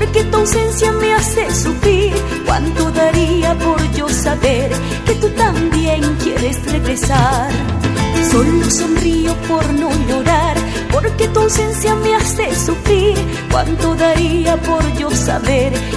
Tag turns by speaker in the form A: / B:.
A: porque tu ausencia me hace sufrir. Cuánto daría por yo saber que tú también quieres regresar. Solo sonrío por no llorar, porque tu ausencia me hace sufrir. Cuánto daría por yo saber